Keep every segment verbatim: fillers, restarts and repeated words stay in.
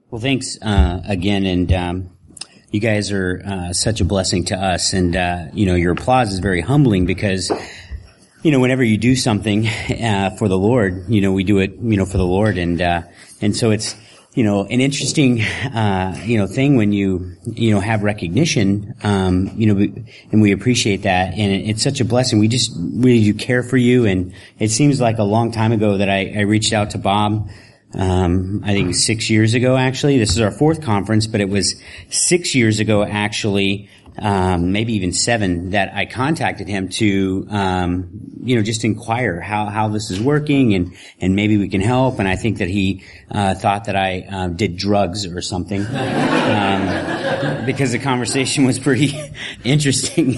Well, thanks uh, again, and um, you guys are uh, such a blessing to us. And uh, you know, your applause is very humbling because, you know, whenever you do something uh, for the Lord, you know, we do it, you know, for the Lord, and uh, and so it's, you know, an interesting, uh, you know, thing when you, you know, have recognition, um, you know, and we appreciate that, and it, it's such a blessing. We just really do care for you, and it seems like a long time ago that I, I reached out to Bob. Um, I think six years ago, actually. This is our fourth conference, but it was six years ago, actually, um, maybe even seven, that I contacted him to, um, you know, just inquire how, how this is working, and, and maybe we can help. And I think that he, uh, thought that I, uh, did drugs or something, um, because the conversation was pretty interesting.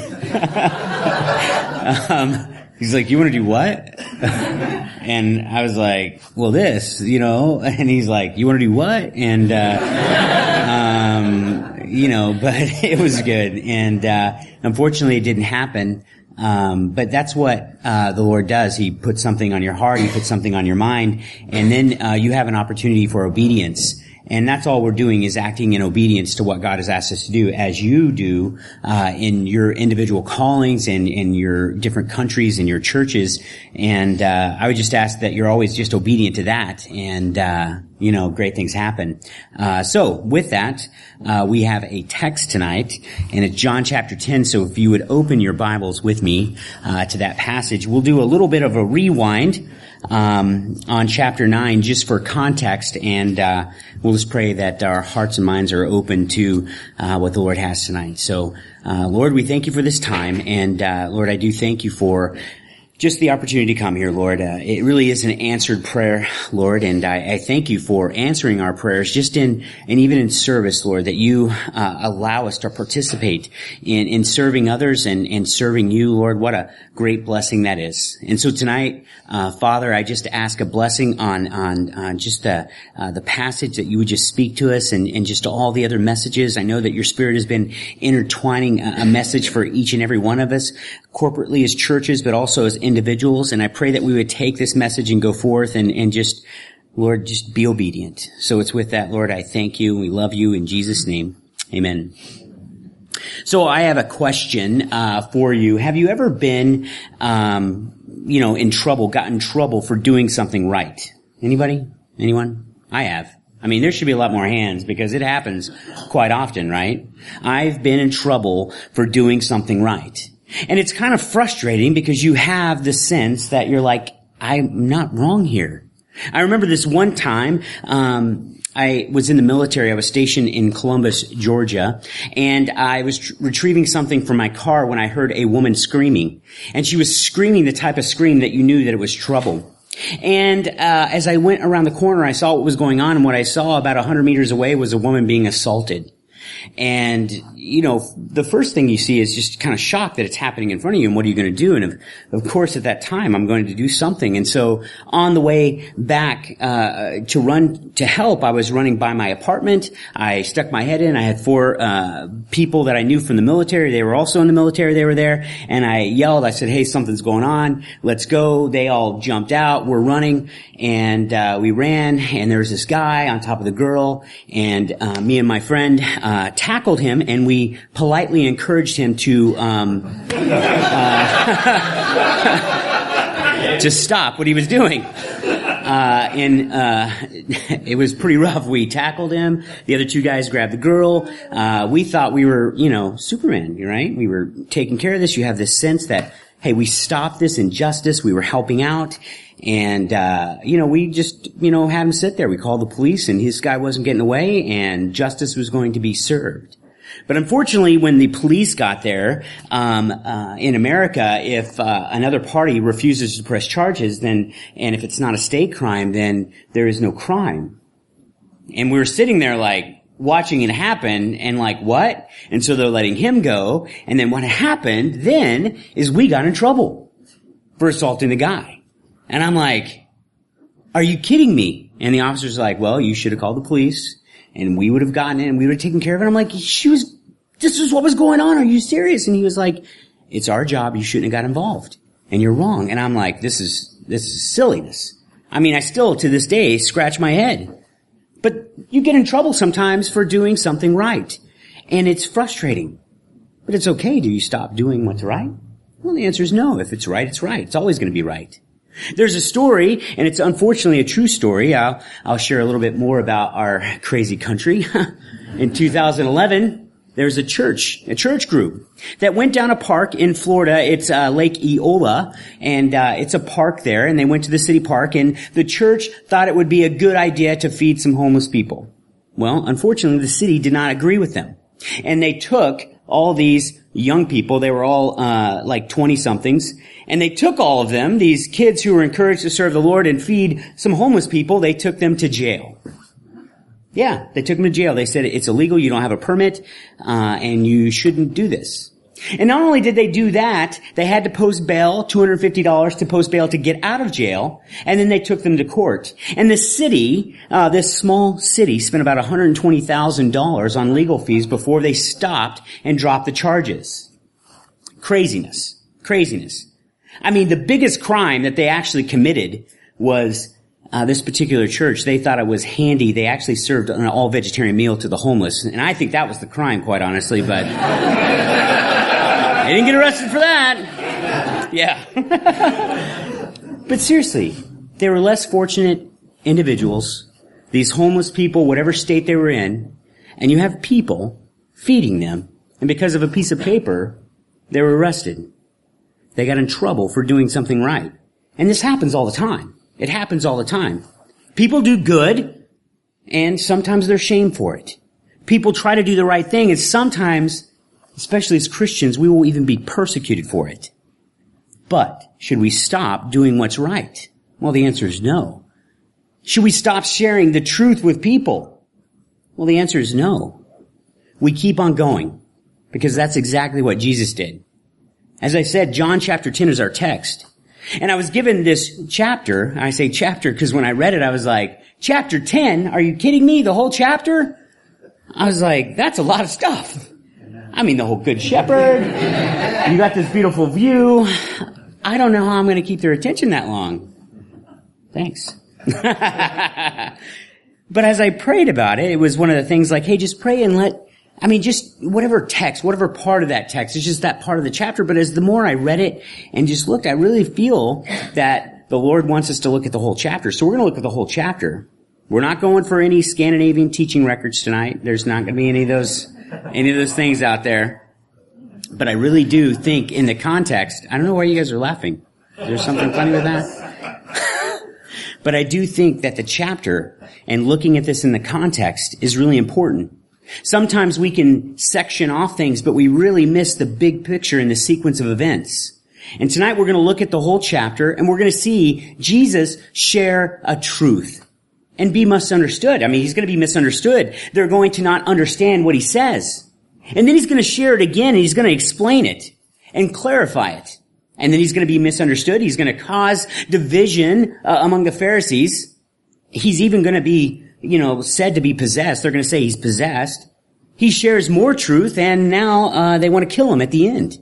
um, He's like, you want to do what? And I was like, well, this, you know, and he's like, you want to do what? And, uh, um, you know, but it was good. And, uh, unfortunately it didn't happen. Um, but that's what, uh, the Lord does. He puts something on your heart. He puts something on your mind. And then, uh, you have an opportunity for obedience. And that's all we're doing, is acting in obedience to what God has asked us to do, as you do uh in your individual callings and in your different countries and your churches. And uh I would just ask that you're always just obedient to that, and uh you know, great things happen. Uh so with that, uh we have a text tonight, and it's John chapter ten. So if you would open your Bibles with me uh to that passage, we'll do a little bit of a rewind um on chapter nine, just for context, and uh we'll just pray that our hearts and minds are open to uh what the Lord has tonight. So uh Lord, we thank you for this time, and uh Lord, I do thank you for just the opportunity to come here, Lord. Uh, it really is an answered prayer, Lord, and I, I thank you for answering our prayers, just in, and even in service, Lord, that you uh, allow us to participate in, in serving others and, and serving you, Lord. What a great blessing that is. And so tonight, uh, Father, I just ask a blessing on, on, on just the, uh, the passage, that you would just speak to us, and, and just all the other messages. I know that your Spirit has been intertwining a, a message for each and every one of us, corporately as churches, but also as individuals. And I pray that we would take this message and go forth and, and just, Lord, just be obedient. So it's with that, Lord, I thank you. We love you in Jesus' name. Amen. So I have a question, uh, for you. Have you ever been, um, you know, in trouble, got in trouble for doing something right? Anybody? Anyone? I have. I mean, there should be a lot more hands, because it happens quite often, right? I've been in trouble for doing something right. And it's kind of frustrating, because you have the sense that you're like, I'm not wrong here. I remember this one time, um, I was in the military. I was stationed in Columbus, Georgia, and I was tr- retrieving something from my car when I heard a woman screaming. And she was screaming the type of scream that you knew that it was trouble. And uh as I went around the corner, I saw what was going on, and what I saw about a hundred meters away was a woman being assaulted. And, you know, the first thing you see is just kind of shock that it's happening in front of you, and what are you going to do? And of, of course, at that time, I'm going to do something. And so on the way back uh to run to help, I was running by my apartment. I stuck my head in. I had four uh people that I knew from the military. They were also in the military. They were there. And I yelled. I said, hey, something's going on. Let's go. They all jumped out. We're running. And uh we ran, and there was this guy on top of the girl, and uh me and my friend uh tackled him, and we politely encouraged him to um uh to stop what he was doing. Uh and uh it was pretty rough. We tackled him. The other two guys grabbed the girl. Uh we thought we were, you know, Superman, right? We were taking care of this. You have this sense that, hey, we stopped this injustice. We were helping out. And, uh, you know, we just, you know, had him sit there. We called the police, and his guy wasn't getting away, and justice was going to be served. But unfortunately, when the police got there, um, uh, in America, if, uh, another party refuses to press charges, then, and if it's not a state crime, then there is no crime. And we were sitting there like, watching it happen, and like, what? And so they're letting him go. And then what happened then is we got in trouble for assaulting the guy. And I'm like, are you kidding me? And the officer's like, well, you should have called the police, and we would have gotten in, and we would have taken care of it. I'm like, she was, this is what was going on. Are you serious? And he was like, it's our job. You shouldn't have got involved, and you're wrong. And I'm like, this is, this is silliness. I mean, I still, to this day, scratch my head. But You get in trouble sometimes for doing something right. And it's frustrating. But it's okay. Do you stop doing what's right? Well, the answer is no. If it's right, it's right. It's always going to be right. There's a story, and it's unfortunately a true story. I'll, I'll share a little bit more about our crazy country. In two thousand eleven, there's a church, a church group that went down a park in Florida. It's uh, Lake Eola, and uh, it's a park there, and they went to the city park, and the church thought it would be a good idea to feed some homeless people. Well, unfortunately, the city did not agree with them. And they took all these young people, they were all uh like twenty-somethings, and they took all of them, these kids who were encouraged to serve the Lord and feed some homeless people, they took them to jail. Yeah, they took them to jail. They said it's illegal, you don't have a permit, uh and you shouldn't do this. And not only did they do that, they had to post bail, two hundred fifty dollars to post bail to get out of jail, and then they took them to court. And the city, uh this small city, spent about one hundred twenty thousand dollars on legal fees before they stopped and dropped the charges. Craziness. Craziness. I mean, the biggest crime that they actually committed was uh this particular church. They thought it was handy. They actually served an all-vegetarian meal to the homeless. And I think that was the crime, quite honestly, but they didn't get arrested for that. Yeah. But seriously, they were less fortunate individuals, these homeless people, whatever state they were in, and you have people feeding them, and because of a piece of paper, they were arrested. They got in trouble for doing something right. And this happens all the time. It happens all the time. People do good, and sometimes they're shamed for it. People try to do the right thing, and sometimes, especially as Christians, we will even be persecuted for it. But should we stop doing what's right? Well, the answer is no. Should we stop sharing the truth with people? Well, the answer is no. We keep on going, because that's exactly what Jesus did. As I said, John chapter ten is our text. And I was given this chapter. I say chapter because when I read it, I was like, chapter ten? Are you kidding me? The whole chapter? I was like, that's a lot of stuff. I mean, the whole Good Shepherd. You got this beautiful view. I don't know how I'm going to keep their attention that long. Thanks. But as I prayed about it, it was one of the things like, hey, just pray and let, I mean, just whatever text, whatever part of that text, it's just that part of the chapter. But as the more I read it and just looked, I really feel that the Lord wants us to look at the whole chapter. So we're going to look at the whole chapter. We're not going for any Scandinavian teaching records tonight. There's not going to be any of those any of those things out there. But I really do think in the context, I don't know why you guys are laughing. Is there something funny with that? But I do think that the chapter and looking at this in the context is really important. Sometimes we can section off things, but we really miss the big picture in the sequence of events. And tonight we're going to look at the whole chapter and we're going to see Jesus share a truth. And be misunderstood. I mean, he's going to be misunderstood. They're going to not understand what he says. And then he's going to share it again, and he's going to explain it and clarify it. And then he's going to be misunderstood. He's going to cause division uh, among the Pharisees. He's even going to be, you know, said to be possessed. They're going to say he's possessed. He shares more truth, and now uh, they want to kill him at the end.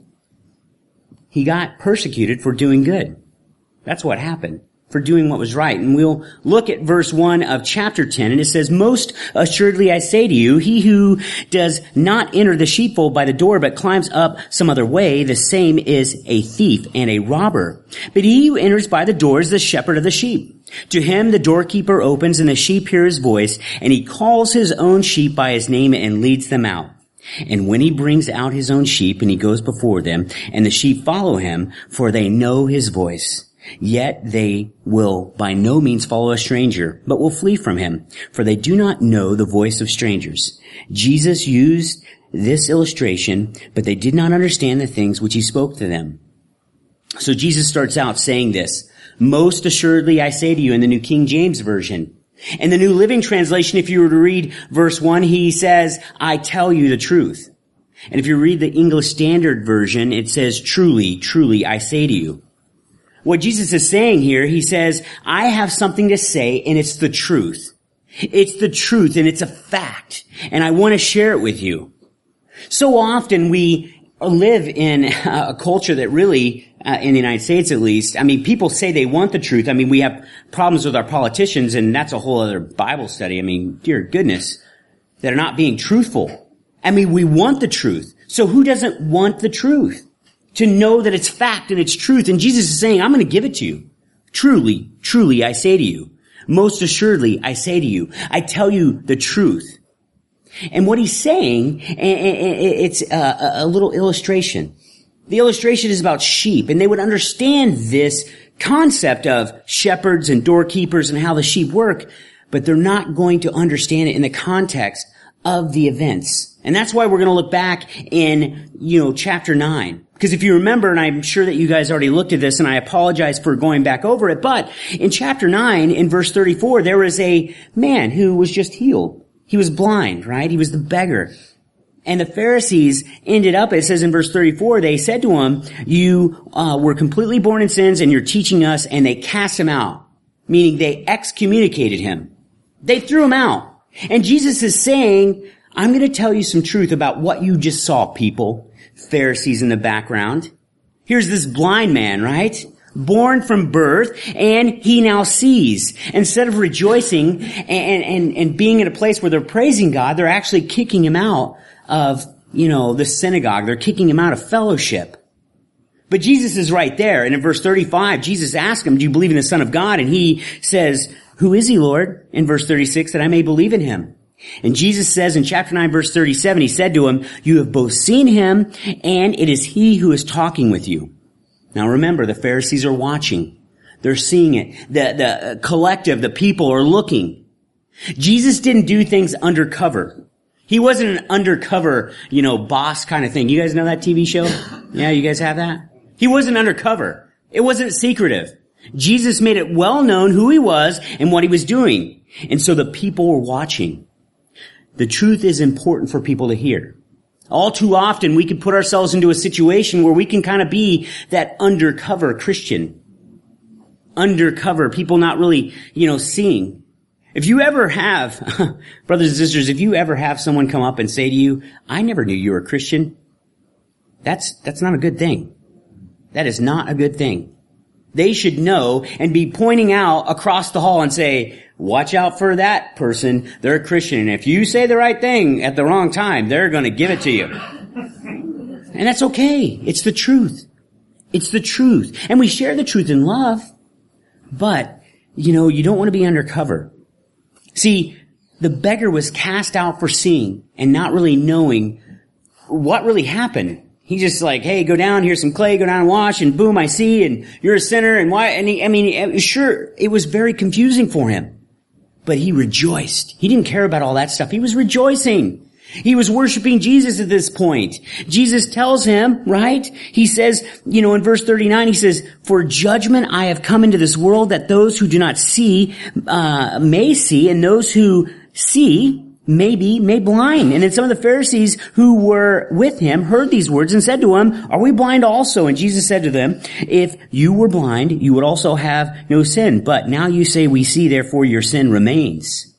He got persecuted for doing good. That's what happened. For doing what was right. And we'll look at verse one of chapter ten, and it says, most assuredly I say to you, he who does not enter the sheepfold by the door, but climbs up some other way, the same is a thief and a robber. But he who enters by the door is the shepherd of the sheep. To him the doorkeeper opens, and the sheep hear his voice, and he calls his own sheep by his name and leads them out. And when he brings out his own sheep, and he goes before them, and the sheep follow him, for they know his voice. Yet they will by no means follow a stranger, but will flee from him, for they do not know the voice of strangers. Jesus used this illustration, but they did not understand the things which he spoke to them. So Jesus starts out saying this, most assuredly I say to you, in the New King James Version. In the New Living Translation, if you were to read verse one, he says, I tell you the truth. And if you read the English Standard Version, it says, truly, truly, I say to you. What Jesus is saying here, he says, I have something to say, and it's the truth. It's the truth, and it's a fact, and I want to share it with you. So often we live in a culture that really, uh, in the United States at least, I mean, people say they want the truth. I mean, we have problems with our politicians, and that's a whole other Bible study. I mean, dear goodness, they're not being truthful. I mean, we want the truth. So who doesn't want the truth? To know that it's fact and it's truth. And Jesus is saying, I'm going to give it to you. Truly, truly, I say to you. Most assuredly, I say to you. I tell you the truth. And what he's saying, it's a little illustration. The illustration is about sheep, and they would understand this concept of shepherds and doorkeepers and how the sheep work, but they're not going to understand it in the context of the events. And that's why we're going to look back in, you know, chapter nine. Because if you remember, and I'm sure that you guys already looked at this, and I apologize for going back over it, but in chapter nine, in verse thirty-four, there was a man who was just healed. He was blind, right? He was the beggar. And the Pharisees ended up, it says in verse thirty-four, they said to him, you uh, were completely born in sins, and you're teaching us, and they cast him out. Meaning they excommunicated him. They threw him out. And Jesus is saying, I'm going to tell you some truth about what you just saw, people. Pharisees in the background. Here's this blind man, right? Born from birth, and he now sees. Instead of rejoicing and, and, and being in a place where they're praising God, they're actually kicking him out of, you know, the synagogue. They're kicking him out of fellowship. But Jesus is right there. And in verse thirty-five, Jesus asks him, do you believe in the Son of God? And he says, who is he, Lord? In verse thirty-six, that I may believe in him. And Jesus says in chapter nine, verse thirty-seven, he said to him, you have both seen him, and it is he who is talking with you. Now remember, the Pharisees are watching. They're seeing it. The, the collective, the people are looking. Jesus didn't do things undercover. He wasn't an undercover, you know, boss kind of thing. You guys know that T V show? Yeah, you guys have that? He wasn't undercover. It wasn't secretive. Jesus made it well known who he was and what he was doing. And so the people were watching. The truth is important for people to hear. All too often, we can put ourselves into a situation where we can kind of be that undercover Christian. Undercover, people not really, you know, seeing. If you ever have, brothers and sisters, if you ever have someone come up and say to you, I never knew you were a Christian, that's, that's not a good thing. That is not a good thing. They should know and be pointing out across the hall and say, watch out for that person. They're a Christian. And if you say the right thing at the wrong time, they're going to give it to you. And that's okay. It's the truth. It's the truth. And we share the truth in love. But, you know, you don't want to be undercover. See, the beggar was cast out for seeing and not really knowing what really happened. He's just like, hey, go down, here's some clay, go down and wash, and boom, I see, and you're a sinner, and why, and he, I mean, sure, it was very confusing for him. But he rejoiced. He didn't care about all that stuff. He was rejoicing. He was worshiping Jesus at this point. Jesus tells him, right? He says, you know, in verse thirty-nine, he says, for judgment I have come into this world, that those who do not see, uh, may see, and those who see, maybe made blind. And then some of the Pharisees who were with him heard these words and said to him, are we blind also? And Jesus said to them, if you were blind, you would also have no sin. But now you say we see, therefore your sin remains.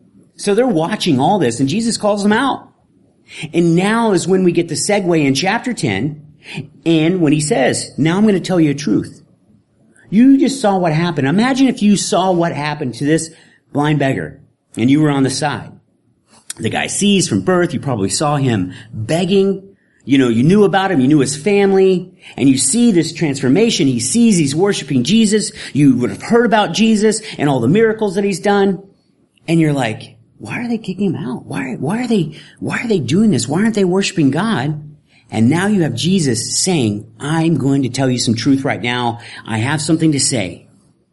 So they're watching all this, and Jesus calls them out. And now is when we get the segue in chapter ten, and when he says, now I'm going to tell you a truth. You just saw what happened. Imagine if you saw what happened to this blind beggar, and you were on the side. The guy sees from birth. You probably saw him begging. You know, you knew about him. You knew his family. And you see this transformation. He sees he's worshiping Jesus. You would have heard about Jesus and all the miracles that he's done. And you're like, why are they kicking him out? Why, why are they, why are they doing this? Why aren't they worshiping God? And now you have Jesus saying, I'm going to tell you some truth right now. I have something to say.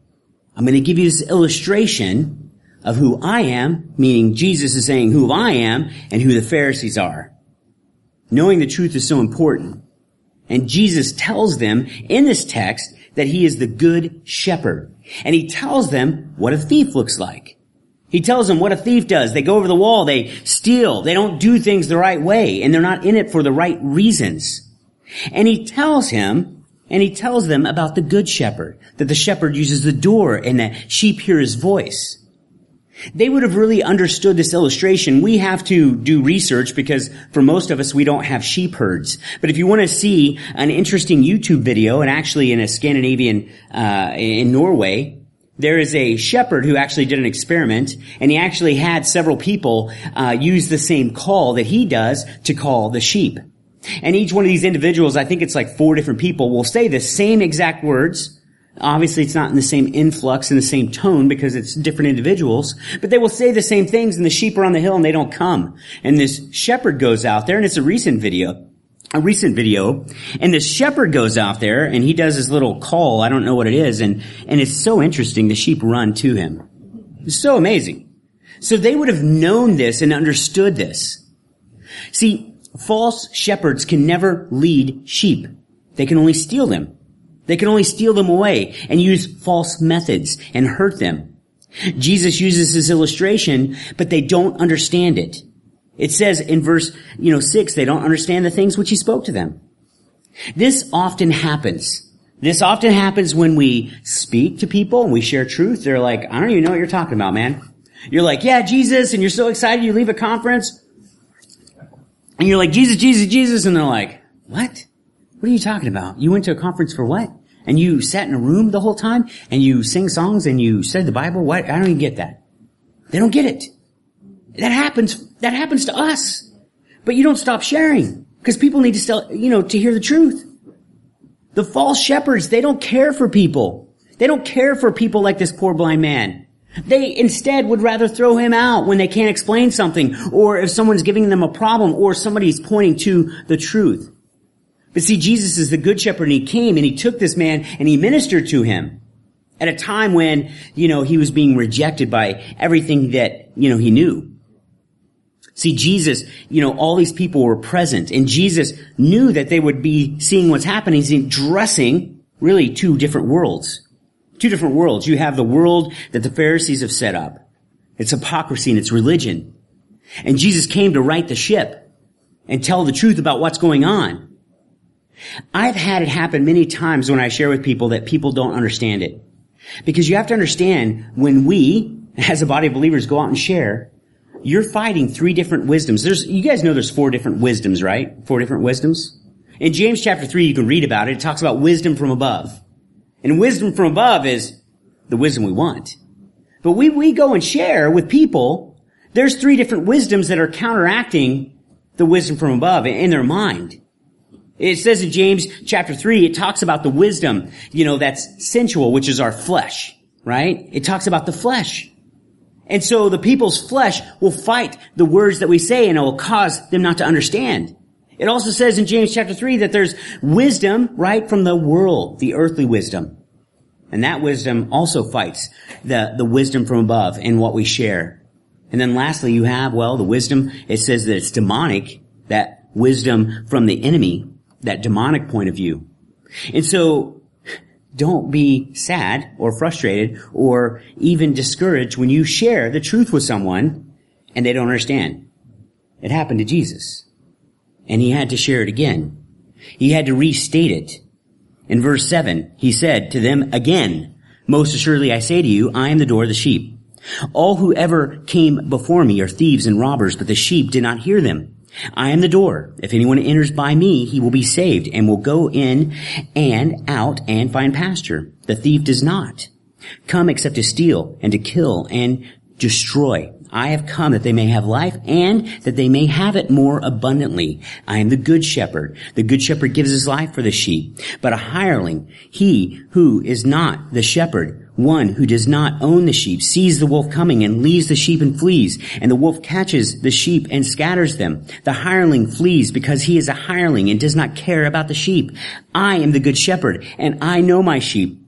I'm going to give you this illustration of who I am, meaning Jesus is saying who I am and who the Pharisees are. Knowing the truth is so important. And Jesus tells them in this text that he is the good shepherd. And he tells them what a thief looks like. He tells them what a thief does. They go over the wall, they steal, they don't do things the right way, and they're not in it for the right reasons. And he tells him, and he tells them about the good shepherd, that the shepherd uses the door and that sheep hear his voice. They would have really understood this illustration. We have to do research because for most of us, we don't have sheep herds. But if you want to see an interesting YouTube video, and actually in a Scandinavian, uh, in Norway, there is a shepherd who actually did an experiment, and he actually had several people, uh, use the same call that he does to call the sheep. And each one of these individuals, I think it's like four different people, will say the same exact words. Obviously, it's not in the same influx and the same tone because it's different individuals, but they will say the same things, and the sheep are on the hill and they don't come. And this shepherd goes out there, and it's a recent video, a recent video, and this shepherd goes out there and he does his little call. I don't know what it is, and, and it's so interesting. The sheep run to him. It's so amazing. So they would have known this and understood this. See, false shepherds can never lead sheep. They can only steal them. They can only steal them away and use false methods and hurt them. Jesus uses this illustration, but they don't understand it. It says in verse, you know, six, they don't understand the things which he spoke to them. This often happens. This often happens when we speak to people and we share truth. They're like, I don't even know what you're talking about, man. You're like, yeah, Jesus, and you're so excited you leave a conference. And you're like, Jesus, Jesus, Jesus, and they're like, what? What are you talking about? You went to a conference for what? And you sat in a room the whole time and you sing songs and you said the Bible? What? I don't even get that. They don't get it. That happens, that happens to us. But you don't stop sharing because people need to still, you know, to hear the truth. The false shepherds, they don't care for people. They don't care for people like this poor blind man. They instead would rather throw him out when they can't explain something, or if someone's giving them a problem, or somebody's pointing to the truth. But see, Jesus is the good shepherd, and he came and he took this man and he ministered to him at a time when, you know, he was being rejected by everything that, you know, he knew. See, Jesus, you know, all these people were present, and Jesus knew that they would be seeing what's happening. He's addressing really two different worlds. Two different worlds. You have the world that the Pharisees have set up. It's hypocrisy and it's religion. And Jesus came to right the ship and tell the truth about what's going on. I've had it happen many times when I share with people that people don't understand it. Because you have to understand, when we, as a body of believers, go out and share, you're fighting three different wisdoms. There's, you guys know there's four different wisdoms, right? Four different wisdoms. In James chapter three, you can read about it. It talks about wisdom from above. And wisdom from above is the wisdom we want. But we, we go and share with people, there's three different wisdoms that are counteracting the wisdom from above in their mind. It says in James chapter three, it talks about the wisdom, you know, that's sensual, which is our flesh, right? It talks about the flesh. And so the people's flesh will fight the words that we say, and it will cause them not to understand. It also says in James chapter three that there's wisdom, right, from the world, the earthly wisdom. And that wisdom also fights the, the wisdom from above in what we share. And then lastly, you have, well, the wisdom, it says that it's demonic, that wisdom from the enemy, that demonic point of view. And so, don't be sad or frustrated or even discouraged when you share the truth with someone and they don't understand. It happened to Jesus. And he had to share it again. He had to restate it. In verse seven, he said to them again, most assuredly I say to you, I am the door of the sheep. All who ever came before me are thieves and robbers, but the sheep did not hear them. I am the door. If anyone enters by me, he will be saved and will go in and out and find pasture. The thief does not come except to steal and to kill and destroy. I have come that they may have life and that they may have it more abundantly. I am the good shepherd. The good shepherd gives his life for the sheep. But a hireling, he who is not the shepherd, one who does not own the sheep, sees the wolf coming and leaves the sheep and flees. And the wolf catches the sheep and scatters them. The hireling flees because he is a hireling and does not care about the sheep. I am the good shepherd, and I know my sheep,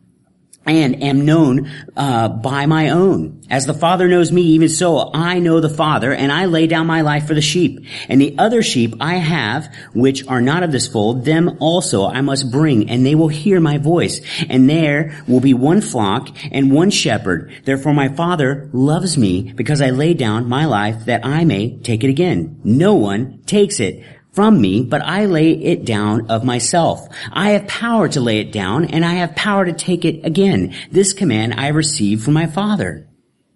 and am known uh by my own. As the Father knows me, even so I know the Father, and I lay down my life for the sheep. And the other sheep I have, which are not of this fold, them also I must bring, and they will hear my voice. And there will be one flock and one shepherd. Therefore my Father loves me, because I lay down my life that I may take it again. No one takes it from me, but I lay it down of myself. I have power to lay it down, and I have power to take it again. This command I received from my Father.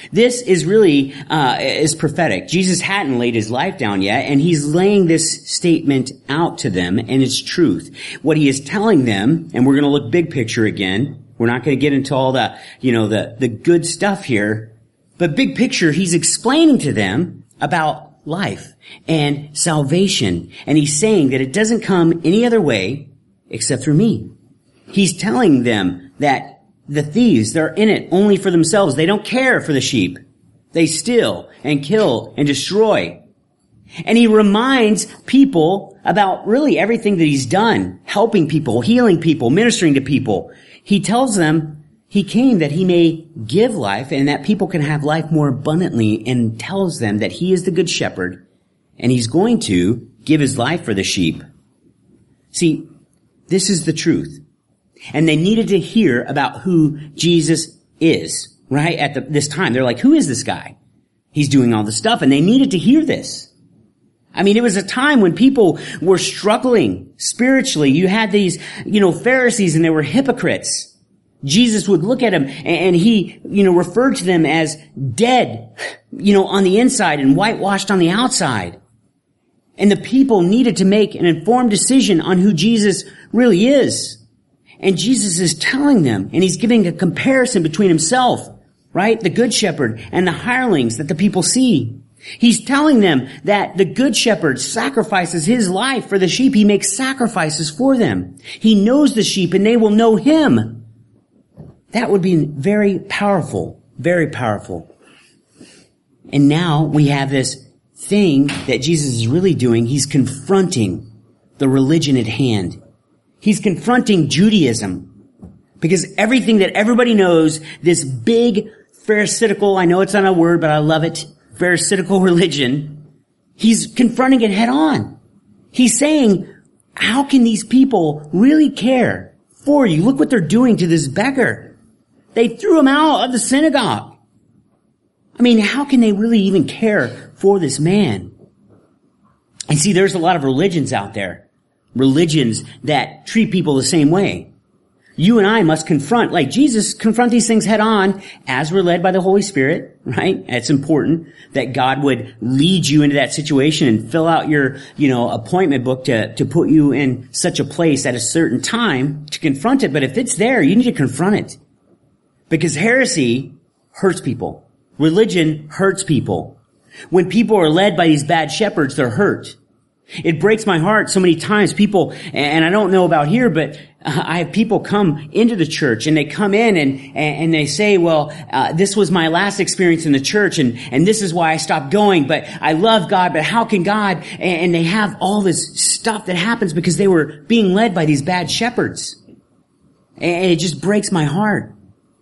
This is really, uh, is prophetic. Jesus hadn't laid his life down yet, and he's laying this statement out to them, and it's truth. What he is telling them, and we're going to look big picture again. We're not going to get into all the, you know, the, the good stuff here. But big picture, he's explaining to them about life and salvation. And he's saying that it doesn't come any other way except through me. He's telling them that the thieves, they're in it only for themselves. They don't care for the sheep. They steal and kill and destroy. And he reminds people about really everything that he's done, helping people, healing people, ministering to people. He tells them he came that he may give life and that people can have life more abundantly, and tells them that he is the good shepherd and he's going to give his life for the sheep. See, this is the truth. And they needed to hear about who Jesus is, right? At the, this time, they're like, who is this guy? He's doing all this stuff, and they needed to hear this. I mean, it was a time when people were struggling spiritually. You had these, you know, Pharisees, and they were hypocrites. Jesus would look at them, and he, you know, referred to them as dead, you know, on the inside and whitewashed on the outside. And the people needed to make an informed decision on who Jesus really is. And Jesus is telling them, and he's giving a comparison between himself, right, the good shepherd, and the hirelings that the people see. He's telling them that the good shepherd sacrifices his life for the sheep. He makes sacrifices for them. He knows the sheep, and they will know him. That would be very powerful, very powerful. And now we have this thing that Jesus is really doing. He's confronting the religion at hand. He's confronting Judaism, because everything that everybody knows, this big pharisaical, I know it's not a word, but I love it, pharisaical religion, he's confronting it head on. He's saying, how can these people really care for you? Look what they're doing to this beggar. They threw him out of the synagogue. I mean, how can they really even care for this man? And see, there's a lot of religions out there. Religions that treat people the same way. You and I must confront, like Jesus, confront these things head on as we're led by the Holy Spirit, right? It's important that God would lead you into that situation and fill out your, you know, appointment book to, to put you in such a place at a certain time to confront it. But if it's there, you need to confront it. Because heresy hurts people. Religion hurts people. When people are led by these bad shepherds, they're hurt. It breaks my heart so many times. People, and I don't know about here, but I have people come into the church, and they come in and and they say, well, uh, this was my last experience in the church, and and this is why I stopped going, but I love God, but how can God? And they have all this stuff that happens because they were being led by these bad shepherds. And it just breaks my heart.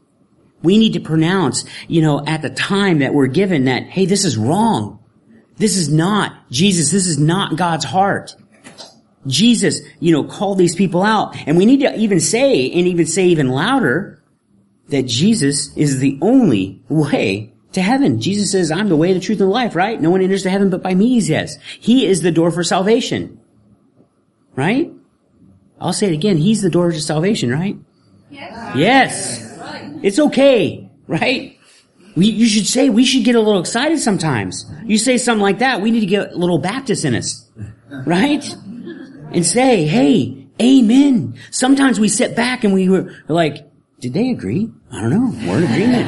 We need to pronounce, you know, at the time that we're given that, hey, this is wrong. This is not Jesus. This is not God's heart. Jesus, you know, called these people out. And we need to even say, and even say even louder, that Jesus is the only way to heaven. Jesus says, I'm the way, the truth, and the life, right? No one enters to heaven but by me, he says. He is the door for salvation. Right? I'll say it again. He's the door to salvation, right? Yes. Yes. It's okay, right? We, you should say, we should get a little excited sometimes. You say something like that, we need to get a little Baptist in us. Right? And say, hey, amen. Sometimes we sit back and we were like, did they agree? I don't know. We're in agreement.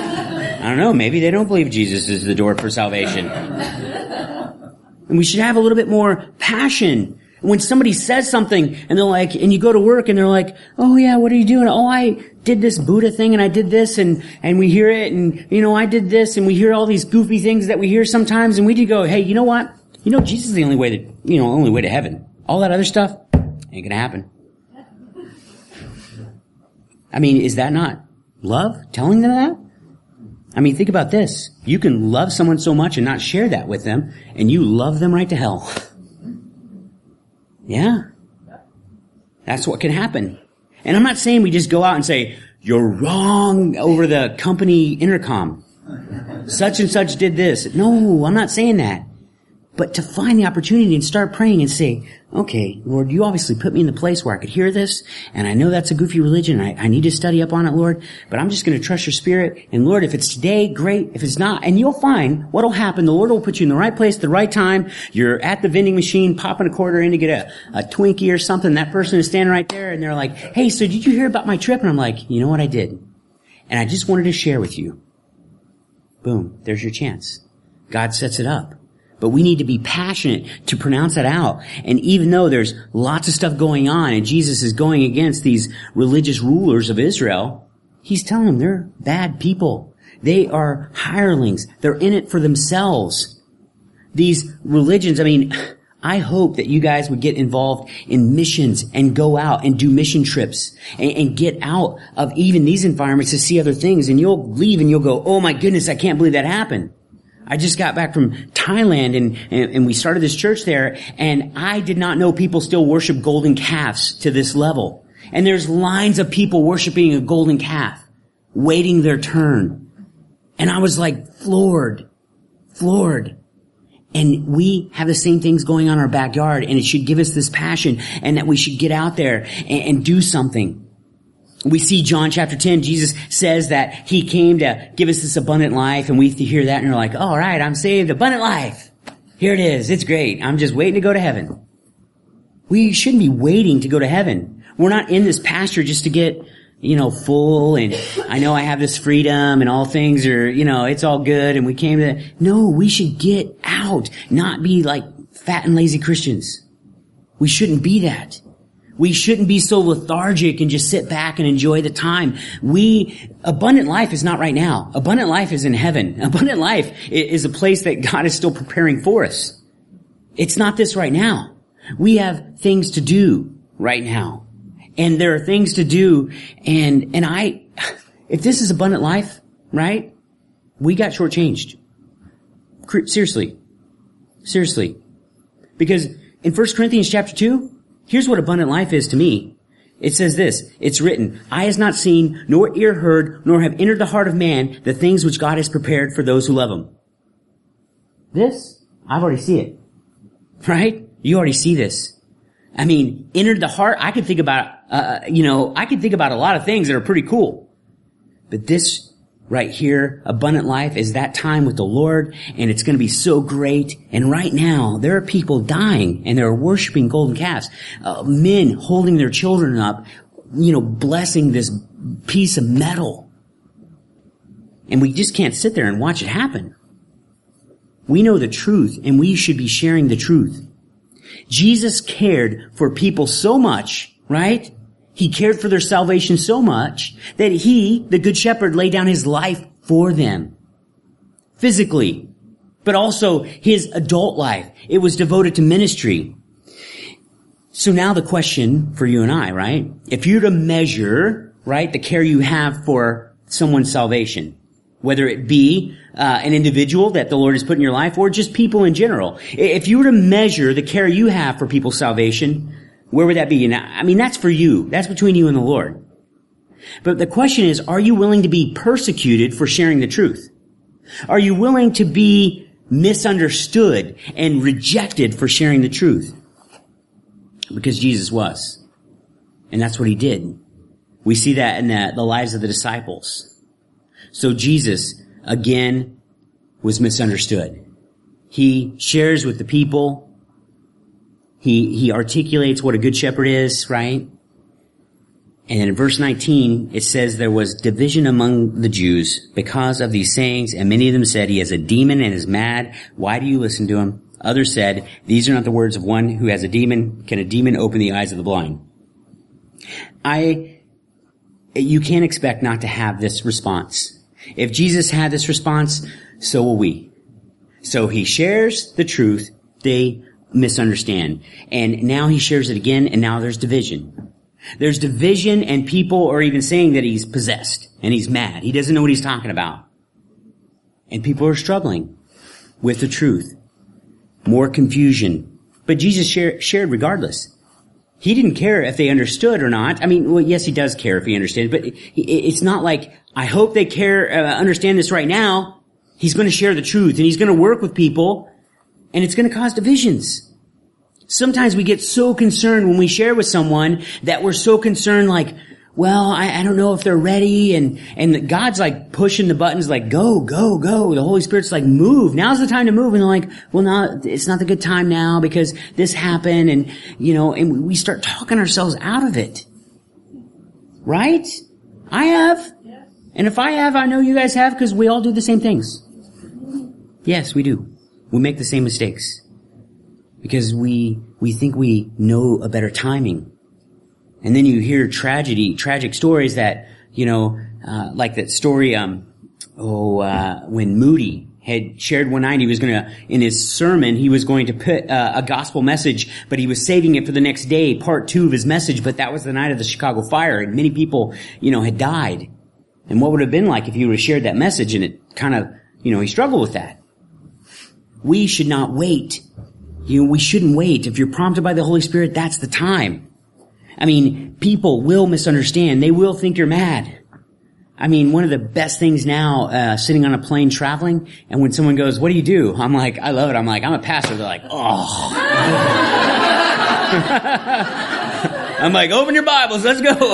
I don't know. Maybe they don't believe Jesus is the door for salvation. And we should have a little bit more passion. When somebody says something and they're like, and you go to work and they're like, oh yeah, what are you doing? Oh, I did this Buddha thing and I did this, and, and we hear it, and, you know, I did this, and we hear all these goofy things that we hear sometimes, and we do go, hey, you know what? You know, Jesus is the only way to, you know, only way to heaven. All that other stuff ain't gonna happen. I mean, is that not love? Telling them that? I mean, think about this. You can love someone so much and not share that with them, and you love them right to hell. Yeah. That's what can happen. And I'm not saying we just go out and say, you're wrong over the company intercom. Such and such did this. No, I'm not saying that. But to find the opportunity and start praying and say, okay, Lord, you obviously put me in the place where I could hear this, and I know that's a goofy religion, and I, I need to study up on it, Lord, but I'm just going to trust your Spirit, and Lord, if it's today, great. If it's not, and you'll find what'll happen. The Lord will put you in the right place at the right time. You're at the vending machine, popping a quarter in to get a, a Twinkie or something. That person is standing right there, and they're like, hey, so did you hear about my trip? And I'm like, you know what, I did. And I just wanted to share with you. Boom, there's your chance. God sets it up. But we need to be passionate to pronounce that out. And even though there's lots of stuff going on and Jesus is going against these religious rulers of Israel, he's telling them they're bad people. They are hirelings. They're in it for themselves. These religions, I mean, I hope that you guys would get involved in missions and go out and do mission trips and, and get out of even these environments to see other things. And you'll leave and you'll go, oh my goodness, I can't believe that happened. I just got back from Thailand and, and, and we started this church there, and I did not know people still worship golden calves to this level. And there's lines of people worshiping a golden calf, waiting their turn. And I was like floored, floored. And we have the same things going on in our backyard, and it should give us this passion, and that we should get out there and, and do something. We see John chapter ten, Jesus says that he came to give us this abundant life, and we hear that and we're like, oh, all right, I'm saved, abundant life. Here it is. It's great. I'm just waiting to go to heaven. We shouldn't be waiting to go to heaven. We're not in this pasture just to get, you know, full, and I know I have this freedom and all things are, you know, it's all good and we came to, no, we should get out, not be like fat and lazy Christians. We shouldn't be that. We shouldn't be so lethargic and just sit back and enjoy the time. We, abundant life is not right now. Abundant life is in heaven. Abundant life is a place that God is still preparing for us. It's not this right now. We have things to do right now. And there are things to do, and, and I, if this is abundant life, right? We got shortchanged. Seriously. Seriously. Because in First Corinthians chapter two, here's what abundant life is to me. It says this, it's written, eye has not seen, nor ear heard, nor have entered the heart of man the things which God has prepared for those who love him. This, I've already seen it. Right? You already see this. I mean, entered the heart, I could think about, uh, you know, I could think about a lot of things that are pretty cool. But this right here, abundant life, is that time with the Lord, and it's going to be so great. And right now, there are people dying, and they're worshiping golden calves. Uh, men holding their children up, you know, blessing this piece of metal. And we just can't sit there and watch it happen. We know the truth, and we should be sharing the truth. Jesus cared for people so much, right? He cared for their salvation so much that he, the Good Shepherd, laid down his life for them. Physically, but also his adult life. It was devoted to ministry. So now the question for you and I, right? If you're to measure, right, the care you have for someone's salvation, whether it be uh, an individual that the Lord has put in your life or just people in general, if you were to measure the care you have for people's salvation, where would that be? And I mean, that's for you. That's between you and the Lord. But the question is, are you willing to be persecuted for sharing the truth? Are you willing to be misunderstood and rejected for sharing the truth? Because Jesus was. And that's what he did. We see that in the, the lives of the disciples. So Jesus, again, was misunderstood. He shares with the people. He, he articulates what a good shepherd is, right? And in verse nineteen, it says there was division among the Jews because of these sayings, and many of them said, he has a demon and is mad. Why do you listen to him? Others said, these are not the words of one who has a demon. Can a demon open the eyes of the blind? I, you can't expect not to have this response. If Jesus had this response, so will we. So he shares the truth. They misunderstand. And now he shares it again, and now there's division. There's division, and people are even saying that he's possessed, and he's mad. He doesn't know what he's talking about. And people are struggling with the truth. More confusion. But Jesus share, shared regardless. He didn't care if they understood or not. I mean, well, yes, he does care if he understands, but it's not like, I hope they care, uh, understand this right now. He's going to share the truth, and he's going to work with people. And it's going to cause divisions. Sometimes we get so concerned when we share with someone that we're so concerned like, well, I, I don't know if they're ready. And, and God's like pushing the buttons like, go, go, go. The Holy Spirit's like, move. Now's the time to move. And they're like, well, no, it's not the good time now because this happened. And, you know, and we start talking ourselves out of it. Right? I have. And if I have, I know you guys have because we all do the same things. Yes, we do. We make the same mistakes. Because we, we think we know a better timing. And then you hear tragedy, tragic stories that, you know, uh, like that story, um, oh, uh, when Moody had shared one night, he was gonna, in his sermon, he was going to put uh, a gospel message, but he was saving it for the next day, part two of his message, but that was the night of the Chicago fire, and many people, you know, had died. And what would it have been like if he would have shared that message, and it kind of, you know, he struggled with that. We should not wait. You know, we shouldn't wait. If you're prompted by the Holy Spirit, that's the time. I mean, people will misunderstand. They will think you're mad. I mean, one of the best things now, uh, sitting on a plane traveling, and when someone goes, what do you do? I'm like, I love it. I'm like, I'm a pastor. They're like, oh. I'm like, open your Bibles. Let's go.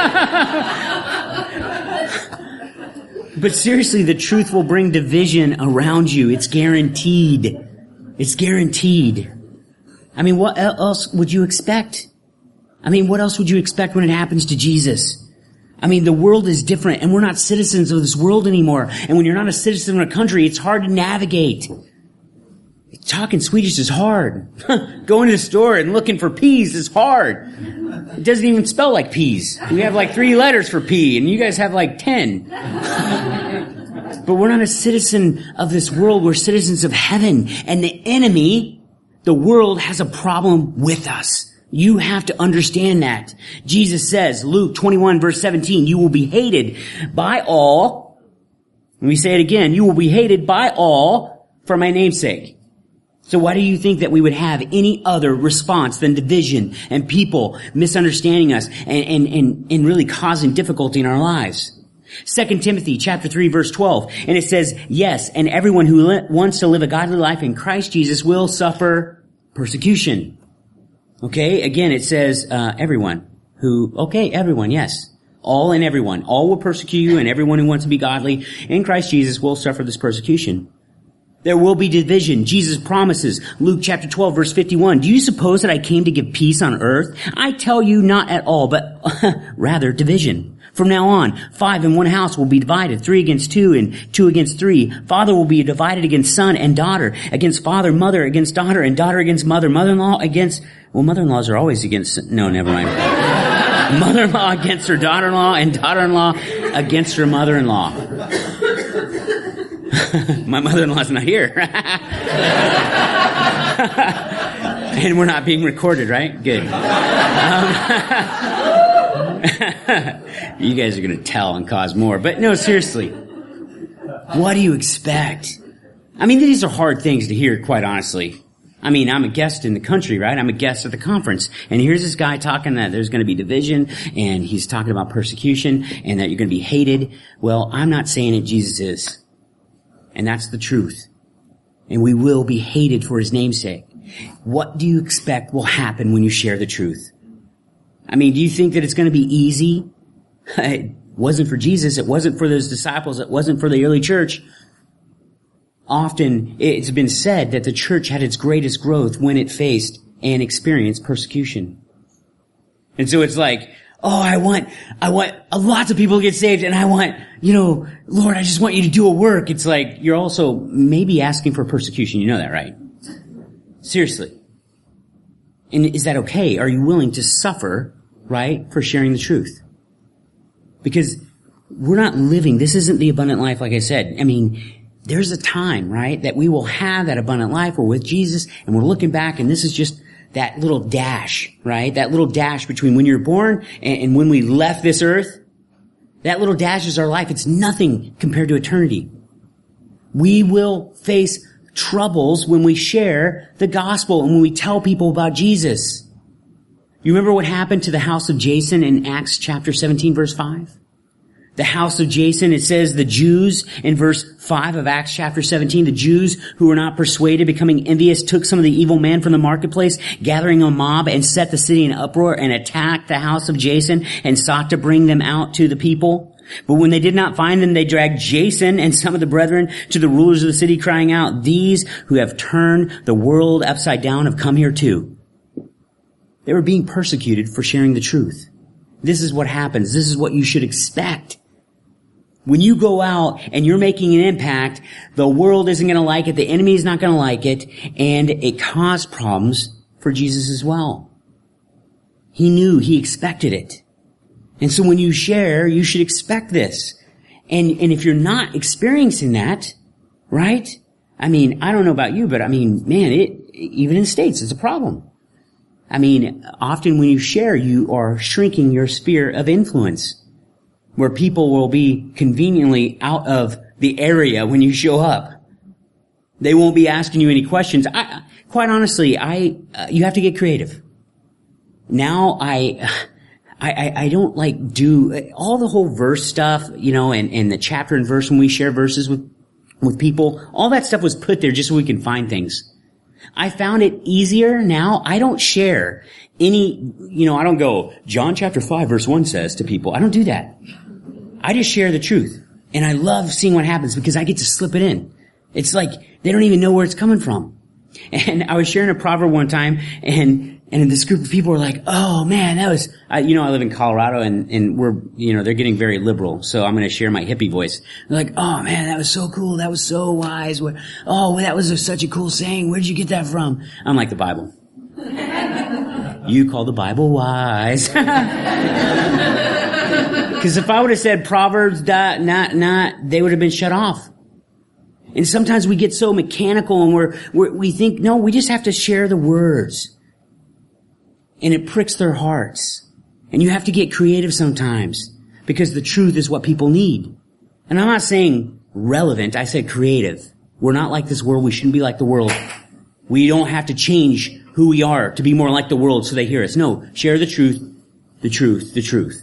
But seriously, the truth will bring division around you. It's guaranteed. It's guaranteed. I mean, what else would you expect? I mean, what else would you expect when it happens to Jesus? I mean, the world is different, and we're not citizens of this world anymore. And when you're not a citizen of a country, it's hard to navigate. Talking Swedish is hard. Going to the store and looking for peas is hard. It doesn't even spell like peas. We have like three letters for P, and you guys have like ten. But we're not a citizen of this world. We're citizens of heaven. And the enemy, the world, has a problem with us. You have to understand that. Jesus says, Luke twenty-one verse seventeen, you will be hated by all. Let me say it again. You will be hated by all for my name's sake. So why do you think that we would have any other response than division and people misunderstanding us and, and, and, and really causing difficulty in our lives? Second Timothy chapter three verse twelve. And it says, yes, and everyone who li- wants to live a godly life in Christ Jesus will suffer persecution. Okay, again it says, uh, everyone who, okay, everyone, yes. All and everyone. All will persecute you, and everyone who wants to be godly in Christ Jesus will suffer this persecution. There will be division. Jesus promises, Luke chapter twelve verse fifty-one, do you suppose that I came to give peace on earth? I tell you not at all, but rather division. From now on, five in one house will be divided, three against two and two against three. Father will be divided against son and daughter, against father, mother against daughter, and daughter against mother, mother-in-law against, well, mother-in-laws are always against, no, never mind. Mother-in-law against her daughter-in-law, and daughter-in-law against her mother-in-law. My mother-in-law's not here. And we're not being recorded, right? Good. Um, you guys are going to tell and cause more. But no, seriously. What do you expect? I mean, these are hard things to hear, quite honestly. I mean, I'm a guest in the country, right? I'm a guest at the conference. And here's this guy talking that there's going to be division, and he's talking about persecution, and that you're going to be hated. Well, I'm not saying it, Jesus is. And that's the truth. And we will be hated for his name's sake. What do you expect will happen when you share the truth? I mean, do you think that it's going to be easy? It wasn't for Jesus. It wasn't for those disciples. It wasn't for the early church. Often it's been said that the church had its greatest growth when it faced and experienced persecution. And so it's like, oh, I want, I want lots of people to get saved, and I want, you know, Lord, I just want you to do a work. It's like, you're also maybe asking for persecution. You know that, right? Seriously. And is that okay? Are you willing to suffer, right, for sharing the truth? Because we're not living, this isn't the abundant life, like I said. I mean, there's a time, right, that we will have that abundant life. We're with Jesus, and we're looking back, and this is just that little dash, right? That little dash between when you're born and, and when we left this earth. That little dash is our life. It's nothing compared to eternity. We will face troubles when we share the gospel and when we tell people about Jesus. You remember what happened to the house of Jason in Acts chapter seventeen verse five? The house of Jason, it says the Jews in verse five of Acts chapter seventeen, the Jews who were not persuaded, becoming envious, took some of the evil men from the marketplace, gathering a mob and set the city in uproar and attacked the house of Jason and sought to bring them out to the people. But when they did not find them, they dragged Jason and some of the brethren to the rulers of the city, crying out, "These who have turned the world upside down have come here too." They were being persecuted for sharing the truth. This is what happens. This is what you should expect. When you go out and you're making an impact, the world isn't going to like it, the enemy is not going to like it, and it caused problems for Jesus as well. He knew, he expected it. And so when you share, you should expect this. And, and if you're not experiencing that, right? I mean, I don't know about you, but I mean, man, it, even in the States, it's a problem. I mean, often when you share, you are shrinking your sphere of influence, where people will be conveniently out of the area when you show up. They won't be asking you any questions. I, quite honestly, I, uh, you have to get creative. Now I, I, I, I don't like do all the whole verse stuff, you know, and, and the chapter and verse when we share verses with, with people. All that stuff was put there just so we can find things. I found it easier now. I don't share any, you know, I don't go, John chapter five verse one says to people. I don't do that. I just share the truth. And I love seeing what happens because I get to slip it in. It's like they don't even know where it's coming from. And I was sharing a proverb one time, and and this group of people were like, "Oh man, that was," I, you know, I live in Colorado, and and we're, you know, they're getting very liberal, so I'm going to share my hippie voice. They're like, "Oh man, that was so cool, that was so wise. What, oh, that was a, such a cool saying. Where did you get that from?" I'm like, "The Bible." You call the Bible wise? Because if I would have said Proverbs, dot, not, not, they would have been shut off. And sometimes we get so mechanical and we're, we're, we think, no, we just have to share the words. And it pricks their hearts. And you have to get creative sometimes because the truth is what people need. And I'm not saying relevant, I said creative. We're not like this world. We shouldn't be like the world. We don't have to change who we are to be more like the world so they hear us. No, share the truth, the truth, the truth.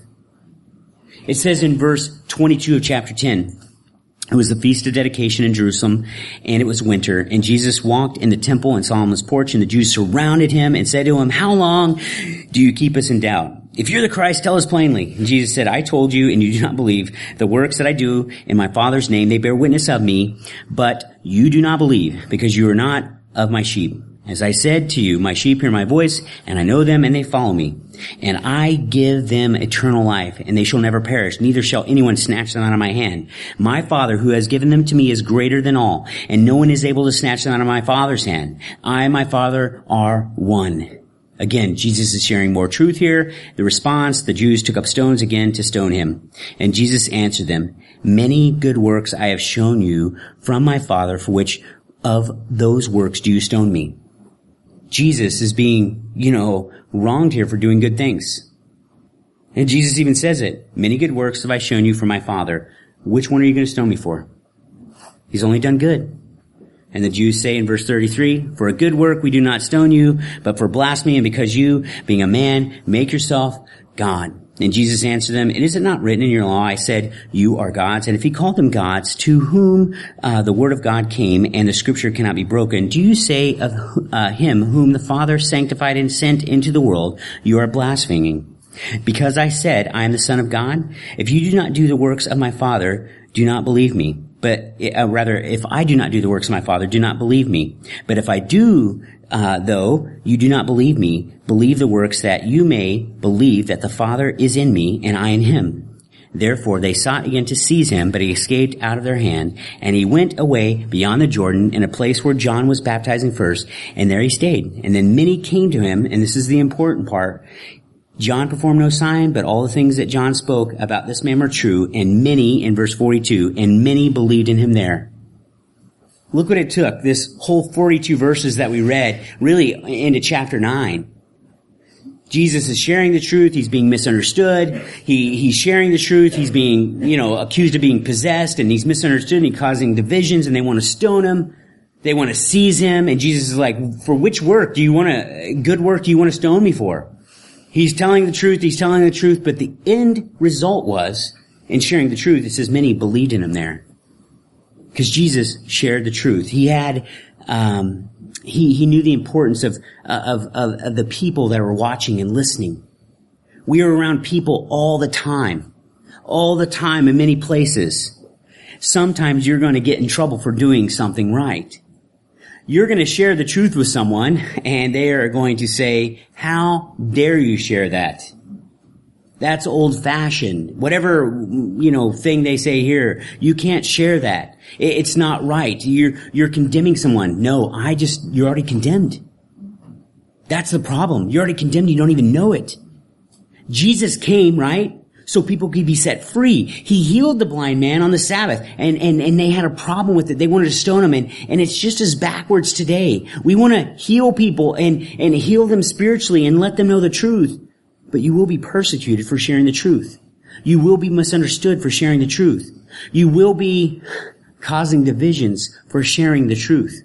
It says in verse twenty-two of chapter ten, it was the Feast of Dedication in Jerusalem, and it was winter. And Jesus walked in the temple in Solomon's porch, and the Jews surrounded him and said to him, "How long do you keep us in doubt? If you're the Christ, tell us plainly." And Jesus said, "I told you, and you do not believe. The works that I do in my Father's name, they bear witness of me, but you do not believe, because you are not of my sheep. As I said to you, my sheep hear my voice, and I know them, and they follow me. And I give them eternal life, and they shall never perish, neither shall anyone snatch them out of my hand. My Father, who has given them to me, is greater than all, and no one is able to snatch them out of my Father's hand. I and my Father are one." Again, Jesus is sharing more truth here. The response, the Jews took up stones again to stone him. And Jesus answered them, "Many good works I have shown you from my Father, for which of those works do you stone me?" Jesus is being, you know, wronged here for doing good things. And Jesus even says it. "Many good works have I shown you from my Father. Which one are you going to stone me for?" He's only done good. And the Jews say in verse thirty-three, "For a good work we do not stone you, but for blasphemy, and because you, being a man, make yourself God." And Jesus answered them, "And is it not written in your law, I said, you are gods? And if he called them gods, to whom uh, the word of God came, and the scripture cannot be broken, do you say of uh, him whom the Father sanctified and sent into the world, you are blaspheming? Because I said, I am the Son of God? If you do not do the works of my Father, do not believe me. But uh, rather, if I do not do the works of my Father, do not believe me. But if I do, uh, though you do not believe me, believe the works, that you may believe that the Father is in me and I in him." Therefore they sought again to seize him, but he escaped out of their hand, and he went away beyond the Jordan in a place where John was baptizing first, and there he stayed. And then many came to him, and this is the important part. John performed no sign, but all the things that John spoke about this man were true, and many, in verse forty-two, and many believed in him there. Look what it took, this whole forty-two verses that we read, really into chapter nine. Jesus is sharing the truth. He's being misunderstood. He, he's sharing the truth. He's being, you know, accused of being possessed, and he's misunderstood, and he's causing divisions, and they want to stone him. They want to seize him, and Jesus is like, "For which work do you want to, good work do you want to stone me for?" He's telling the truth. He's telling the truth, but the end result was, in sharing the truth, it says many believed in him there. Because Jesus shared the truth. He had, um, he, he knew the importance of, of, of, of the people that were watching and listening. We are around people all the time. All the time in many places. Sometimes you're going to get in trouble for doing something right. You're going to share the truth with someone, and they are going to say, how dare you share that? That's old-fashioned. Whatever, you know, thing they say here, you can't share that. It's not right. You're, you're condemning someone. No, I just, you're already condemned. That's the problem. You're already condemned. You don't even know it. Jesus came, right? So people could be set free. He healed the blind man on the Sabbath, and, and, and they had a problem with it. They wanted to stone him, and, and it's just as backwards today. We want to heal people and, and heal them spiritually and let them know the truth. But you will be persecuted for sharing the truth. You will be misunderstood for sharing the truth. You will be causing divisions for sharing the truth.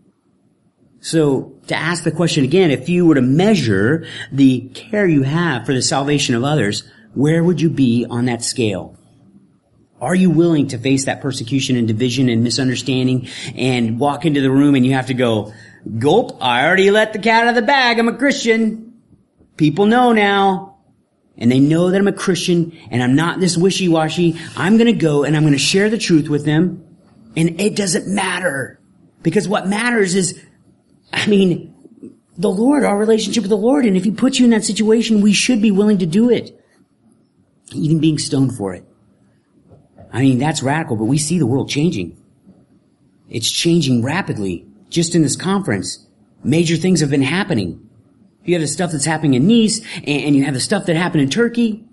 So, to ask the question again, if you were to measure the care you have for the salvation of others, where would you be on that scale? Are you willing to face that persecution and division and misunderstanding and walk into the room and you have to go, gulp, I already let the cat out of the bag, I'm a Christian. People know now. And they know that I'm a Christian and I'm not this wishy-washy. I'm going to go and I'm going to share the truth with them. And it doesn't matter. Because what matters is, I mean, the Lord, our relationship with the Lord. And if He puts you in that situation, we should be willing to do it. Even being stoned for it. I mean, that's radical, but we see the world changing. It's changing rapidly. Just in this conference, major things have been happening. You have the stuff that's happening in Nice, and you have the stuff that happened in Turkey.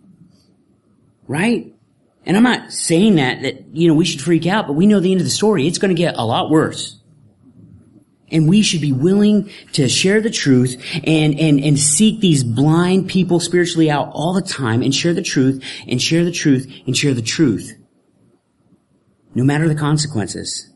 Right? And I'm not saying that, that, you know, we should freak out, but we know the end of the story. It's going to get a lot worse. And we should be willing to share the truth and, and, and seek these blind people spiritually out all the time and share the truth and share the truth and share the truth. No matter the consequences.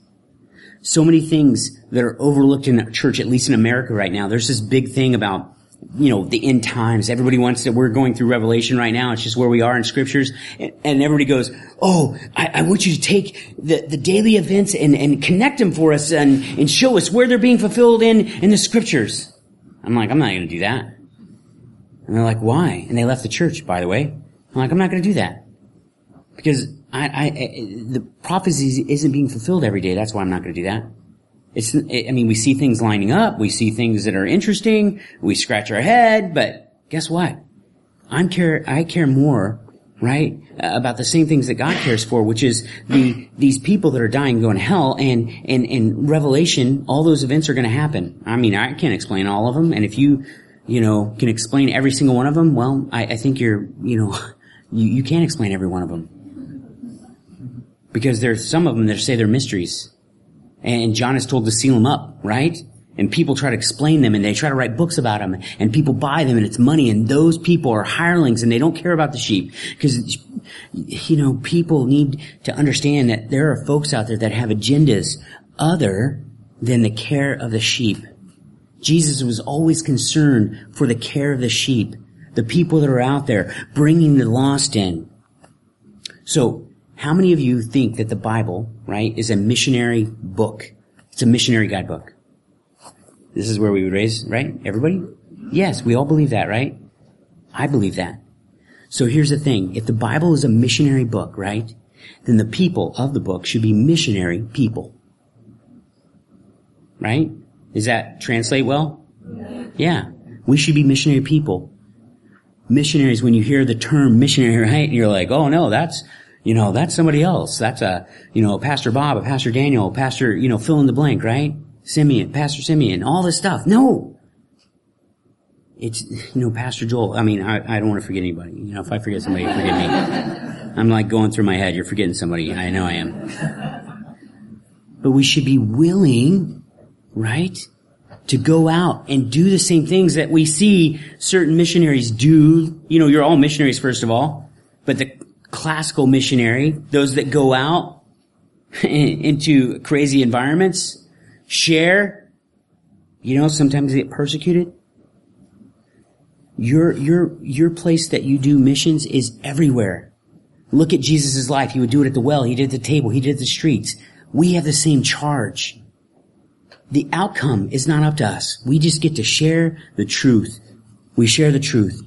So many things that are overlooked in the church, at least in America right now. There's this big thing about, you know, the end times. Everybody wants to, we're going through Revelation right now. It's just where we are in scriptures. And, and everybody goes, oh, I, I want you to take the, the daily events and, and connect them for us and, and show us where they're being fulfilled in, in the scriptures. I'm like, I'm not going to do that. And they're like, why? And they left the church, by the way. I'm like, I'm not going to do that. Because I, I, I, the prophecy isn't being fulfilled every day. That's why I'm not going to do that. It's, I mean, we see things lining up. We see things that are interesting. We scratch our head, but guess what? I'm care, I care more, right, about the same things that God cares for, which is the, these people that are dying going to hell, and, and, and Revelation, all those events are going to happen. I mean, I can't explain all of them, and if you, you know, can explain every single one of them, well, I, I think you're, you know, you, you can't explain every one of them. Because there's some of them that say they're mysteries. And John is told to seal them up, right? And people try to explain them, and they try to write books about them, and people buy them, and it's money, and those people are hirelings, and they don't care about the sheep. Because, you know, people need to understand that there are folks out there that have agendas other than the care of the sheep. Jesus was always concerned for the care of the sheep, the people that are out there, bringing the lost in. So, how many of you think that the Bible, right, is a missionary book? It's a missionary guidebook. This is where we would raise, right? Everybody? Yes, we all believe that, right? I believe that. So here's the thing. If the Bible is a missionary book, right, then the people of the book should be missionary people. Right? Does that translate well? Yeah. We should be missionary people. Missionaries, when you hear the term missionary, right, you're like, oh no, that's... You know, that's somebody else. That's a, you know, Pastor Bob, a Pastor Daniel, Pastor, you know, fill in the blank, right? Simeon, Pastor Simeon, all this stuff. No! It's, you know, Pastor Joel. I mean, I, I don't want to forget anybody. You know, if I forget somebody, forgive me. I'm like going through my head. You're forgetting somebody. I know I am. But we should be willing, right, to go out and do the same things that we see certain missionaries do. You know, you're all missionaries, first of all. But the classical missionary, those that go out into crazy environments, share, you know, sometimes they get persecuted. Your, your, your place that you do missions is everywhere. Look at Jesus' life. He would do it at the well. He did it at the table. He did it at the streets. We have the same charge. The outcome is not up to us. We just get to share the truth. We share the truth.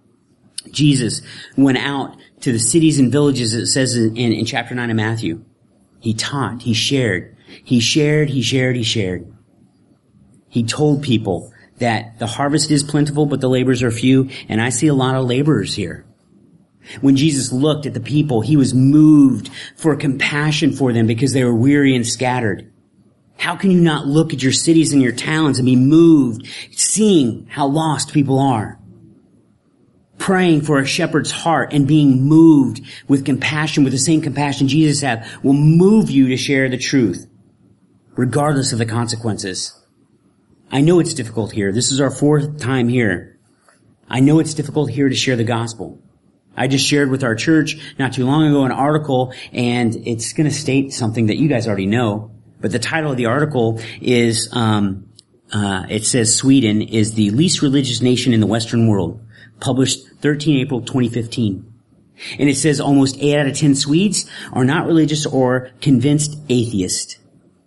Jesus went out to the cities and villages, it says in, in, in chapter nine of Matthew. He taught. He shared. He shared. He shared. He shared. He told people that the harvest is plentiful, but the laborers are few. And I see a lot of laborers here. When Jesus looked at the people, he was moved for compassion for them because they were weary and scattered. How can you not look at your cities and your towns and be moved, seeing how lost people are? Praying for a shepherd's heart and being moved with compassion, with the same compassion Jesus had, will move you to share the truth, regardless of the consequences. I know it's difficult here. This is our fourth time here. I know it's difficult here to share the gospel. I just shared with our church not too long ago an article, and it's going to state something that you guys already know. But the title of the article is, um, uh, it says Sweden is the least religious nation in the Western world. Published thirteenth of April twenty fifteen. And it says almost eight out of ten Swedes are not religious or convinced atheists.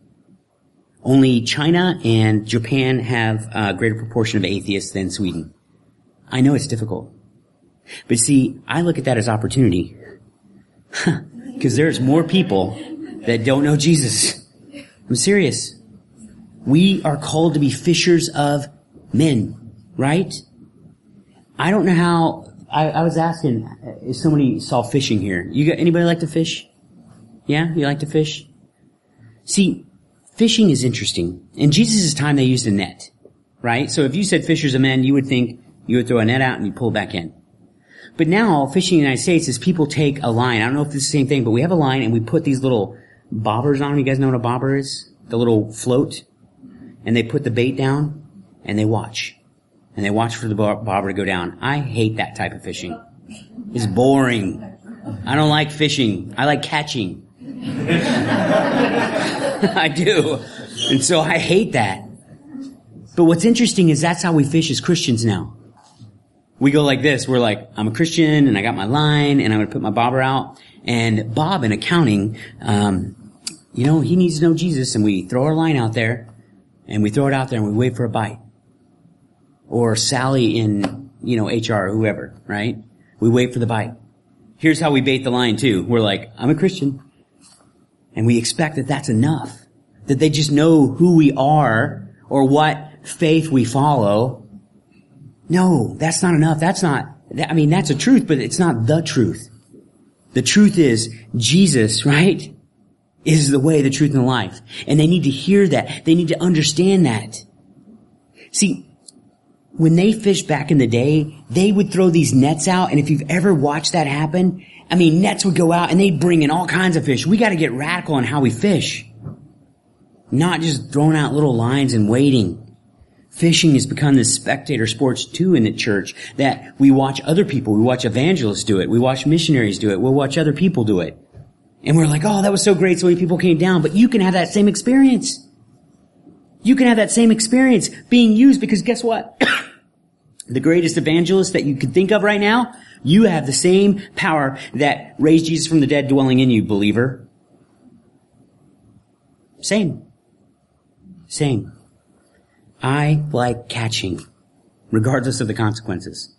Only China and Japan have a greater proportion of atheists than Sweden. I know it's difficult. But see, I look at that as opportunity. Because there's more people that don't know Jesus. I'm serious. We are called to be fishers of men, right? I don't know how, I, I was asking if somebody saw fishing here. You got, anybody like to fish? Yeah? You like to fish? See, fishing is interesting. In Jesus' time, they used a net, right? So if you said fishers of men, you would think you would throw a net out and you pull it back in. But now, fishing in the United States is people take a line. I don't know if it's the same thing, but we have a line and we put these little bobbers on them. You guys know what a bobber is? The little float. And they put the bait down and they watch. And they watch for the bobber to go down. I hate that type of fishing. It's boring. I don't like fishing. I like catching. I do. And so I hate that. But what's interesting is that's how we fish as Christians now. We go like this. We're like, I'm a Christian and I got my line and I'm going to put my bobber out. And Bob in accounting, um, you know, he needs to know Jesus, and we throw our line out there and we throw it out there and we wait for a bite. Or Sally in, you know, H R or whoever, right? We wait for the bite. Here's how we bait the line too. We're like, I'm a Christian. And we expect that that's enough. That they just know who we are or what faith we follow. No, that's not enough. That's not, I mean, that's a truth, but it's not the truth. The truth is Jesus, right, is the way, the truth, and the life. And they need to hear that. They need to understand that. See, when they fished back in the day, they would throw these nets out, and if you've ever watched that happen, I mean, nets would go out and they'd bring in all kinds of fish. We gotta get radical on how we fish. Not just throwing out little lines and waiting. Fishing has become this spectator sports too in the church, that we watch other people. We watch evangelists do it. We watch missionaries do it. We'll watch other people do it. And we're like, oh, that was so great, so many people came down. But you can have that same experience. You can have that same experience being used, because guess what? The greatest evangelist that you could think of right now, you have the same power that raised Jesus from the dead dwelling in you, believer. Same. Same. I like catching, regardless of the consequences.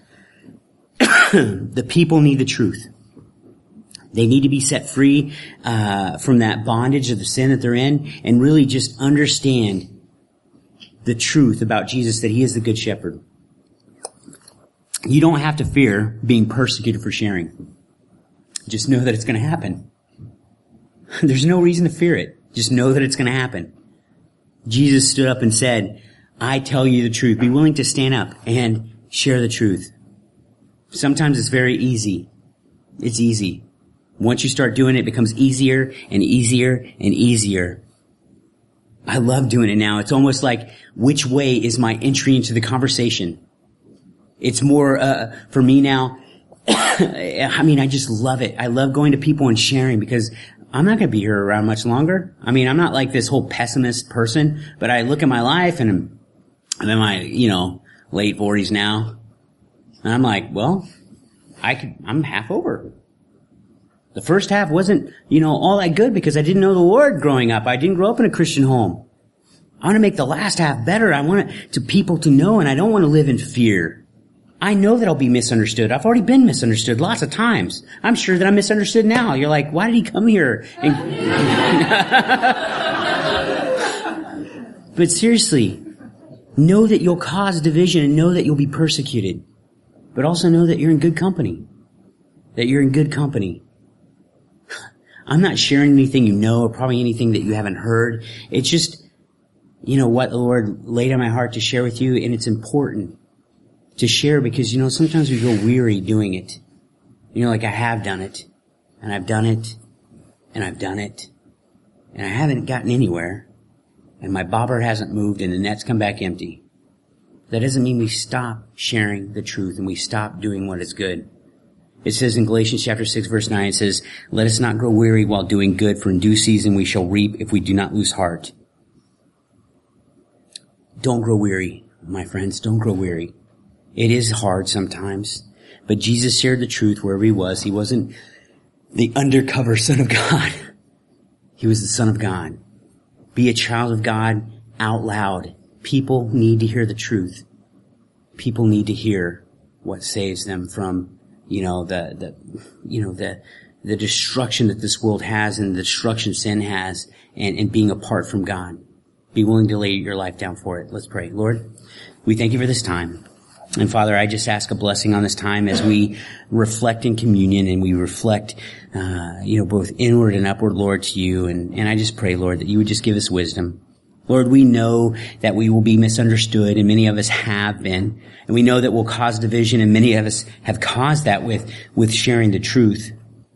The people need the truth. They need to be set free uh from that bondage of the sin that they're in, and really just understand the truth about Jesus, that he is the good shepherd. You don't have to fear being persecuted for sharing. Just know that it's going to happen. There's no reason to fear it. Just know that it's going to happen. Jesus stood up and said, I tell you the truth. Be willing to stand up and share the truth. Sometimes it's very easy. It's easy. Once you start doing it, it becomes easier and easier and easier. I love doing it now. It's almost like, which way is my entry into the conversation? It's more, uh, for me now, I mean, I just love it. I love going to people and sharing, because I'm not going to be here around much longer. I mean, I'm not like this whole pessimist person, but I look at my life and I'm, I'm in my, you know, late forties now. And I'm like, well, I could, I'm half over. The first half wasn't, you know, all that good because I didn't know the Lord growing up. I didn't grow up in a Christian home. I want to make the last half better. I want it to people to know, and I don't want to live in fear. I know that I'll be misunderstood. I've already been misunderstood lots of times. I'm sure that I'm misunderstood now. You're like, why did he come here? And but seriously, know that you'll cause division and know that you'll be persecuted. But also know that you're in good company. That you're in good company. I'm not sharing anything you know or probably anything that you haven't heard. It's just, you know, what the Lord laid on my heart to share with you, and it's important to share because, you know, sometimes we feel weary doing it. You know, like I have done it, and I've done it, and I've done it, and I haven't gotten anywhere, and my bobber hasn't moved, and the net's come back empty. That doesn't mean we stop sharing the truth and we stop doing what is good. It says in Galatians chapter six verse nine, it says, let us not grow weary while doing good, for in due season we shall reap if we do not lose heart. Don't grow weary, my friends. Don't grow weary. It is hard sometimes, but Jesus shared the truth wherever he was. He wasn't the undercover Son of God. He was the Son of God. Be a child of God out loud. People need to hear the truth. People need to hear what saves them from, you know, the, the, you know, the, the destruction that this world has and the destruction sin has, and, and being apart from God. Be willing to lay your life down for it. Let's pray. Lord, we thank you for this time. And Father, I just ask a blessing on this time as we reflect in communion and we reflect, uh, you know, both inward and upward, Lord, to you. And, and I just pray, Lord, that you would just give us wisdom. Lord, we know that we will be misunderstood, and many of us have been. And we know that we'll cause division, and many of us have caused that with, with sharing the truth.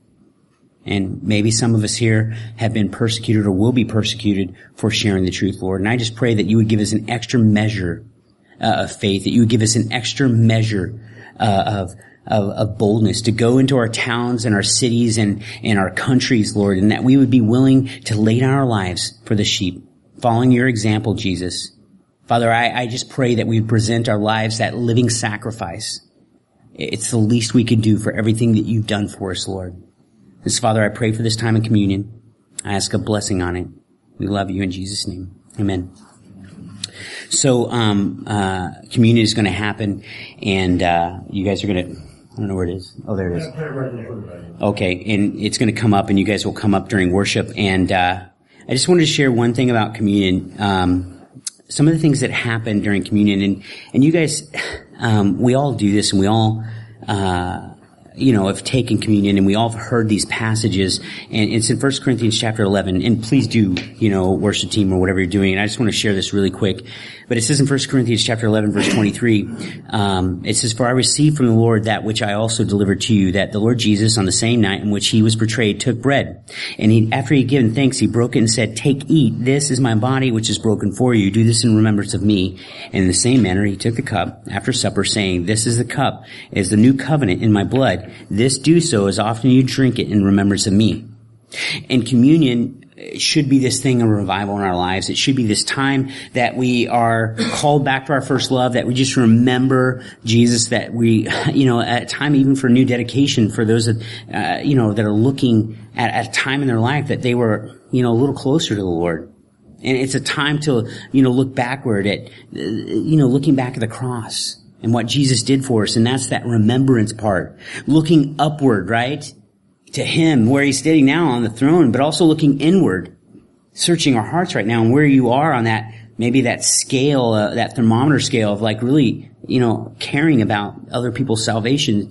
And maybe some of us here have been persecuted or will be persecuted for sharing the truth, Lord. And I just pray that you would give us an extra measure uh, of faith, that you would give us an extra measure uh, of, of of boldness to go into our towns and our cities and, and our countries, Lord, and that we would be willing to lay down our lives for the sheep, following your example, Jesus. Father, I, I just pray that we present our lives that living sacrifice. It's the least we could do for everything that you've done for us, Lord. And so, Father, I pray for this time in communion. I ask a blessing on it. We love you in Jesus' name. Amen. So, um, uh, communion is going to happen, and, uh, you guys are going to, I don't know where it is. Oh, there it is. Okay. And it's going to come up, and you guys will come up during worship. And, uh, I just wanted to share one thing about communion. Um, some of the things that happen during communion, and, and you guys, um, we all do this, and we all, uh, you know, have taken communion, and we all have heard these passages, and it's in First Corinthians chapter eleven, and please do, you know, worship team or whatever you're doing, and I just want to share this really quick. But it says in First Corinthians chapter eleven, verse twenty-three, um, it says, for I received from the Lord that which I also delivered to you, that the Lord Jesus, on the same night in which he was betrayed, took bread. And he, after he had given thanks, he broke it and said, take, eat, this is my body which is broken for you. Do this in remembrance of me. And in the same manner, he took the cup after supper, saying, this is the cup, is the new covenant in my blood. This do so as often you drink it in remembrance of me. And communion should be this thing of revival in our lives. It should be this time that we are called back to our first love, that we just remember Jesus, that we, you know, at a time even for new dedication for those that, uh, you know, that are looking at, at a time in their life that they were, you know, a little closer to the Lord. And it's a time to, you know, look backward at, you know, looking back at the cross and what Jesus did for us. And that's that remembrance part. Looking upward, right? To him, where he's sitting now on the throne, but also looking inward, searching our hearts right now and where you are on that, maybe that scale, uh, that thermometer scale of like really, you know, caring about other people's salvation.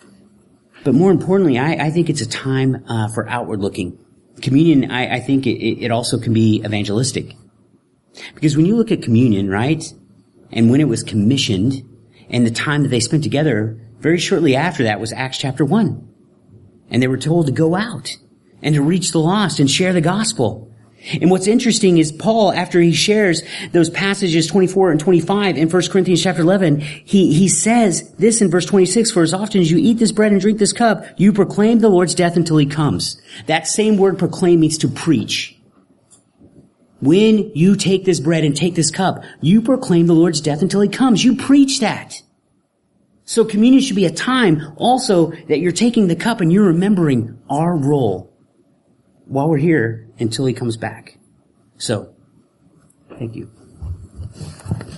But more importantly, I, I think it's a time uh, for outward looking. Communion, I, I think it, it also can be evangelistic. Because when you look at communion, right, and when it was commissioned and the time that they spent together, very shortly after that was Acts chapter one. And they were told to go out and to reach the lost and share the gospel. And what's interesting is Paul, after he shares those passages twenty-four and twenty-five in First Corinthians chapter eleven, he, he says this in verse twenty-six, for as often as you eat this bread and drink this cup, you proclaim the Lord's death until he comes. That same word proclaim means to preach. When you take this bread and take this cup, you proclaim the Lord's death until he comes. You preach that. So communion should be a time also that you're taking the cup and you're remembering our role while we're here until he comes back. So, thank you.